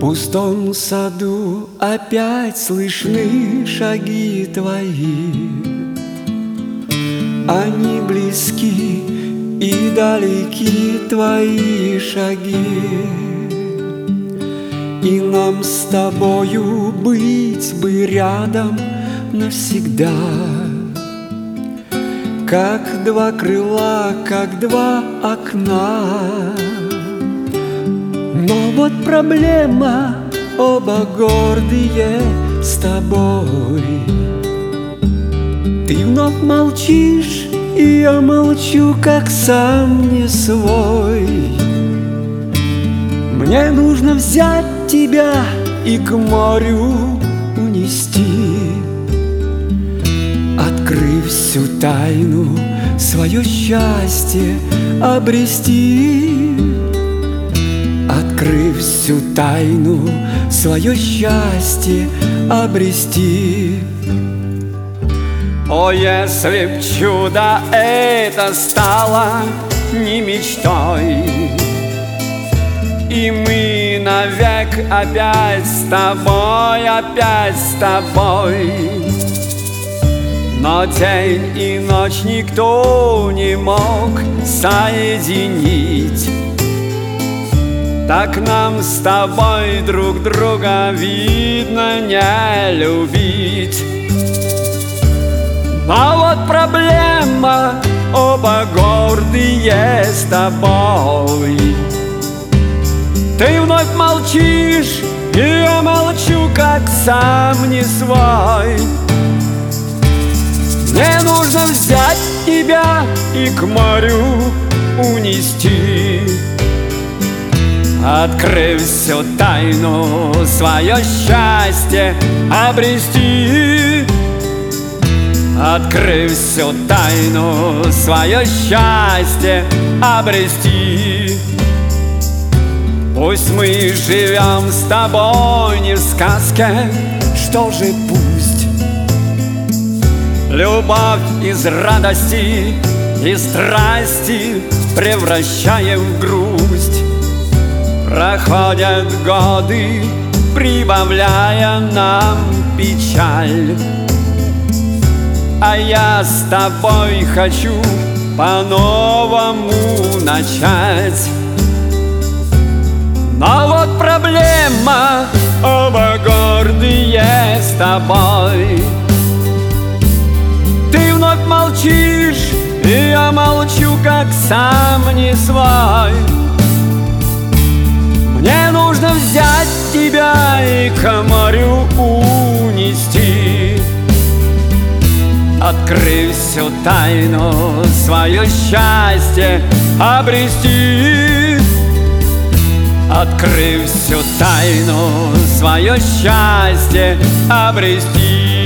пустом саду опять слышны шаги твои. Они близки и далеки, твои шаги. И нам с тобою быть бы рядом навсегда, как два крыла, как два окна. Но вот проблема, оба гордые с тобой. Ты вновь молчишь, и я молчу, как сам не свой. Мне нужно взять тебя и к морю унести, открыв всю тайну, свое счастье обрести. Открыв всю тайну, свое счастье обрести. О, если б чудо это стало не мечтой, и мы навек опять с тобой, опять с тобой. Но день и ночь никто не мог соединить. Так нам с тобой друг друга, видно, не любить. Но вот проблема, оба гордые с тобой. Ты вновь молчишь, и я молчу, как сам не свой. Мне нужно взять тебя и к морю унести, открыв всю тайну, свое счастье обрести. Открыв всю тайну, свое счастье обрести. Пусть мы живем с тобой не в сказке, что же пусть. Любовь из радости и страсти превращаем в грусть. Проходят годы, прибавляя нам печаль. А я с тобой хочу по-новому начать. Но вот проблема, оба гордые с тобой. Ты вновь молчишь, и я молчу, как сам не свой. Мне нужно взять тебя и к морю унести, открыв всю тайну, свое счастье обрести. Открыв всю тайну, свое счастье обрести.